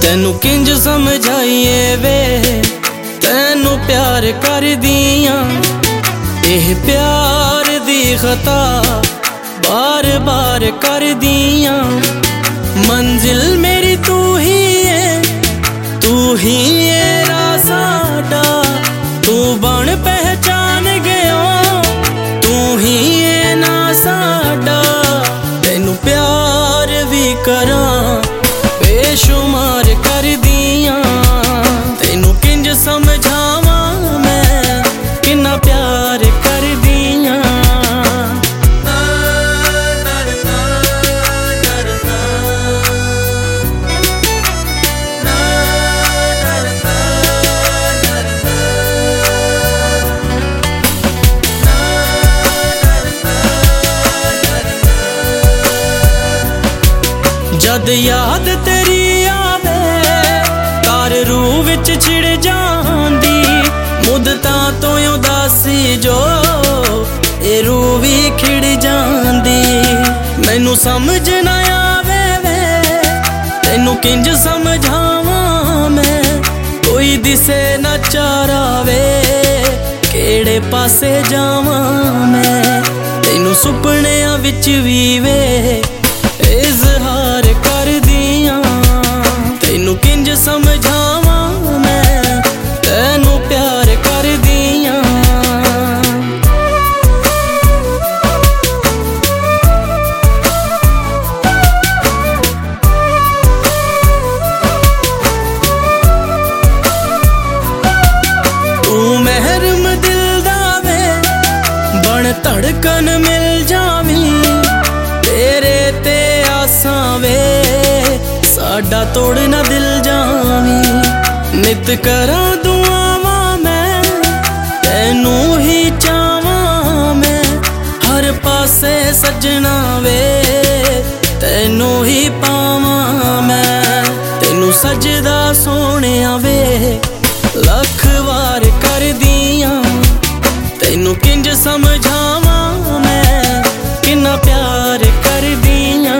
तैनू किंज समझाइए वे तैनू प्यार कर दियां। एह प्यार दी खता बार बार कर दियां। मंजिल मेरी तू ही है साडा। तू बन पहचान गया तू ही है ना साडा। तैनू प्यार भी करा बेशुमार कर दियां। तैनू किंज समझावा मैं किन्ना प्यार कर दियां। जद याद तेरी आवे तार रूह विच छिड़ जांदी। मुद्दतां तो उदासी जो ए रूह भी खिड़ जांदी। मैनू समझ ना आवे वे तैनू किंज समझावां मैं। कोई दिसे ना चारावे केड़े पासे जावां मैं। तैनू सुपनियां विच भी वे इजहार कर दियां। तैनू किंज समझावा मैं तैनू प्यार कर दियां। तू महरम दिल दा वे बन धड़कन मिल जावी। तेरे ते आसां वे साडा तोड़ ना दिल जावी। नित करां दुआवां मैं तैनू ही चावां मैं। हर पासे सजना वे तैनू ही पावां मैं। तैनू सजदा सोहणिया वे लख वार कर दियां। तैनू किंज समझावां मैं किन्ना प्यार कर दियां।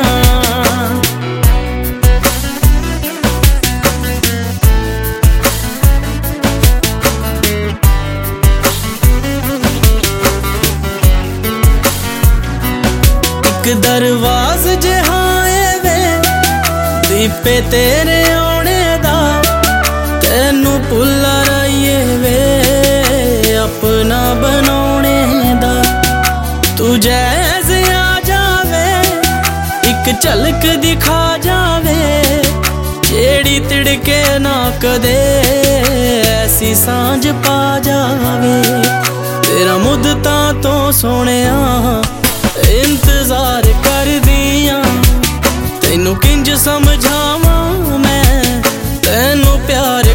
एक दरवाज जहाए वे दीपे तेरे आने दा। तैनू भुला रहिए वे अपना बनाने दा। तू जैसे आ जावे एक झलक दिखा जावे। जेड़ी तिड़के ना कदे ऐसी सांझ पा जावे। तेरा मुद्दतां तो सोहणिया इंतजार कर दियां। तैनू किंज समझावां मैं तैनू प्यार